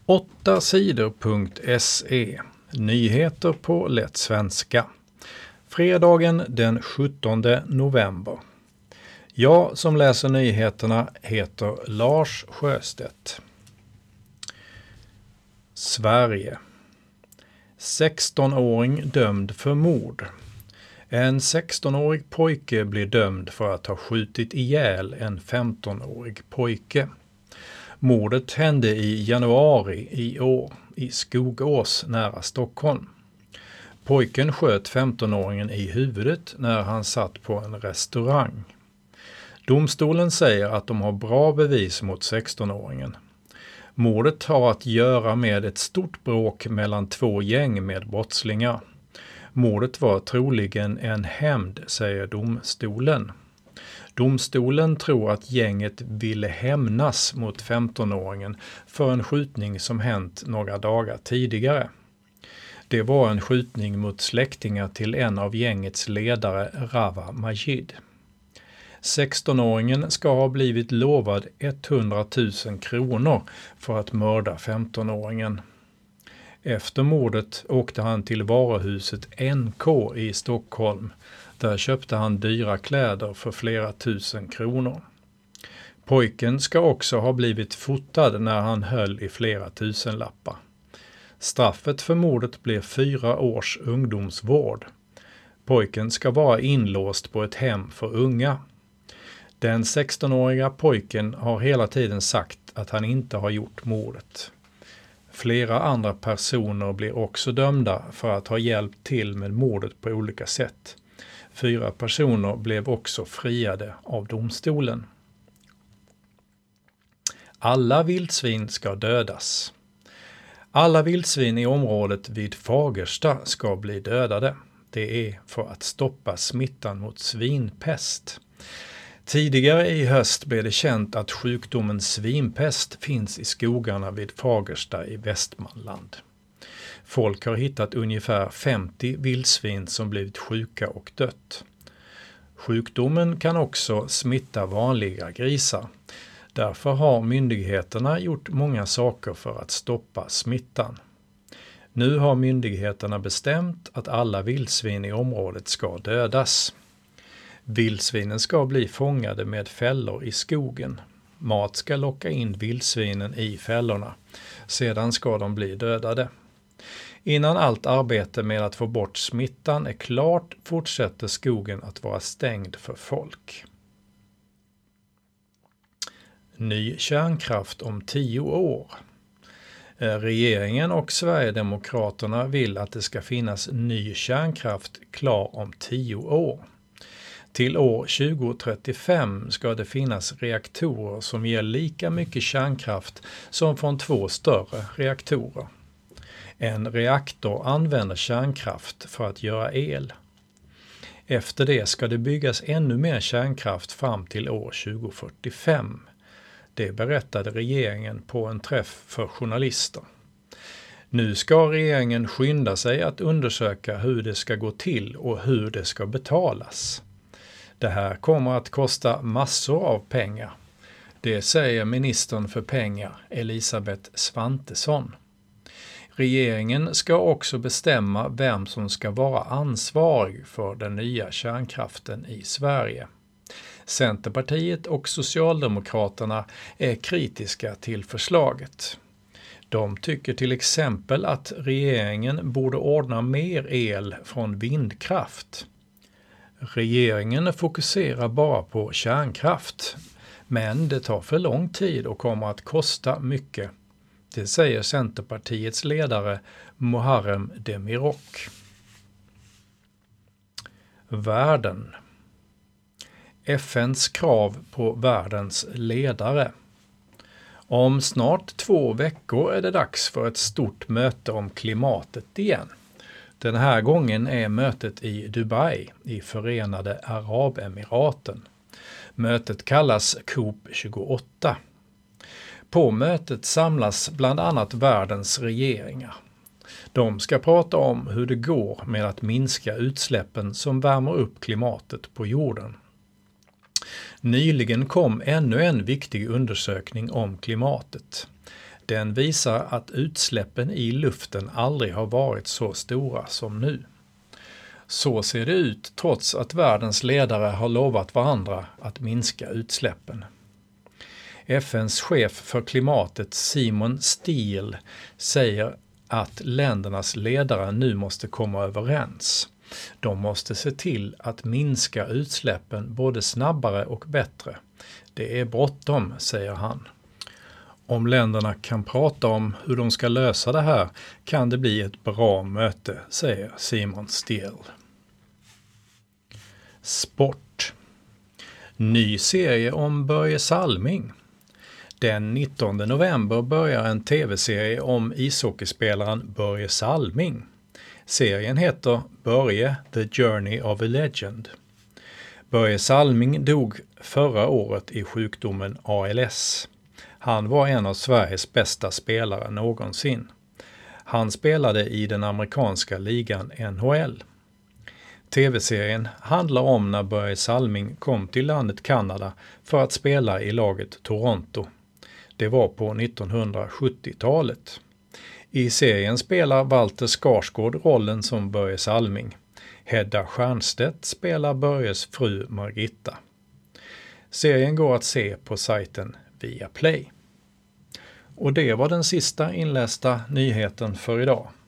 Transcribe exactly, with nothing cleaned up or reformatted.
åtta sidor punkt se. Nyheter på lätt svenska. Fredagen den sjuttonde november. Jag som läser nyheterna heter Lars Sjöstedt. Sverige. sexton-åring dömd för mord. En sexton-årig pojke blir dömd för att ha skjutit ihjäl en femton-årig pojke. Mordet hände i januari i år i Skogås nära Stockholm. Pojken sköt femton-åringen i huvudet när han satt på en restaurang. Domstolen säger att de har bra bevis mot sexton-åringen. Mordet har att göra med ett stort bråk mellan två gäng med brottslingar. Mordet var troligen en hämnd, säger domstolen. Domstolen tror att gänget ville hämnas mot femton-åringen för en skjutning som hänt några dagar tidigare. Det var en skjutning mot släktingar till en av gängets ledare, Rawa Majid. sexton-åringen ska ha blivit lovad hundratusen kronor för att mörda femton-åringen. Efter mordet åkte han till varuhuset N K i Stockholm. Där köpte han dyra kläder för flera tusen kronor. Pojken ska också ha blivit fotad när han höll i flera tusen lappar. Straffet för mordet blev fyra års ungdomsvård. Pojken ska vara inlåst på ett hem för unga. Den sexton-åriga pojken har hela tiden sagt att han inte har gjort mordet. Flera andra personer blir också dömda för att ha hjälpt till med mordet på olika sätt. Fyra personer blev också friade av domstolen. Alla vildsvin ska dödas. Alla vildsvin i området vid Fagersta ska bli dödade. Det är för att stoppa smittan mot svinpest. Tidigare i höst blev det känt att sjukdomen svinpest finns i skogarna vid Fagersta i Västmanland. Folk har hittat ungefär femtio vildsvin som blivit sjuka och dött. Sjukdomen kan också smitta vanliga grisar. Därför har myndigheterna gjort många saker för att stoppa smittan. Nu har myndigheterna bestämt att alla vildsvin i området ska dödas. Vildsvinen ska bli fångade med fällor i skogen. Mat ska locka in vildsvinen i fällorna. Sedan ska de bli dödade. Innan allt arbete med att få bort smittan är klart fortsätter skogen att vara stängd för folk. Ny kärnkraft om tio år. Regeringen och Sverigedemokraterna vill att det ska finnas ny kärnkraft klar om tio år. Till år tjugo trettiofem ska det finnas reaktorer som ger lika mycket kärnkraft som från två större reaktorer. En reaktor använder kärnkraft för att göra el. Efter det ska det byggas ännu mer kärnkraft fram till år tjugo fyrtiofem. Det berättade regeringen på en träff för journalister. Nu ska regeringen skynda sig att undersöka hur det ska gå till och hur det ska betalas. Det här kommer att kosta massor av pengar. Det säger ministern för pengar, Elisabeth Svantesson. Regeringen ska också bestämma vem som ska vara ansvarig för den nya kärnkraften i Sverige. Centerpartiet och Socialdemokraterna är kritiska till förslaget. De tycker till exempel att regeringen borde ordna mer el från vindkraft. Regeringen fokuserar bara på kärnkraft, men det tar för lång tid och kommer att kosta mycket. Det säger Centerpartiets ledare Muharrem Demirok. Världen. F N:s krav på världens ledare. Om snart två veckor är det dags för ett stort möte om klimatet igen. Den här gången är mötet i Dubai i Förenade Arabemiraten. Mötet kallas COP tjugoåtta. På mötet samlas bland annat världens regeringar. De ska prata om hur det går med att minska utsläppen som värmer upp klimatet på jorden. Nyligen kom ännu en viktig undersökning om klimatet. Den visar att utsläppen i luften aldrig har varit så stora som nu. Så ser det ut trots att världens ledare har lovat varandra att minska utsläppen. F N:s chef för klimatet Simon Stiell säger att ländernas ledare nu måste komma överens. De måste se till att minska utsläppen både snabbare och bättre. Det är bråttom, säger han. Om länderna kan prata om hur de ska lösa det här kan det bli ett bra möte, säger Simon Stiell. Sport. Ny serie om Börje Salming. Den nittonde november börjar en tv-serie om ishockeyspelaren Börje Salming. Serien heter Börje, The Journey of a Legend. Börje Salming dog förra året i sjukdomen A L S. Han var en av Sveriges bästa spelare någonsin. Han spelade i den amerikanska ligan N H L. Tv-serien handlar om när Börje Salming kom till landet Kanada för att spela i laget Toronto. Det var på nittonhundrasjuttiotalet. I serien spelar Walter Skarsgård rollen som Börje Salming. Hedda Stiernstedt spelar Börjes fru Margitta. Serien går att se på sajten Viaplay. Och det var den sista inlästa nyheten för idag.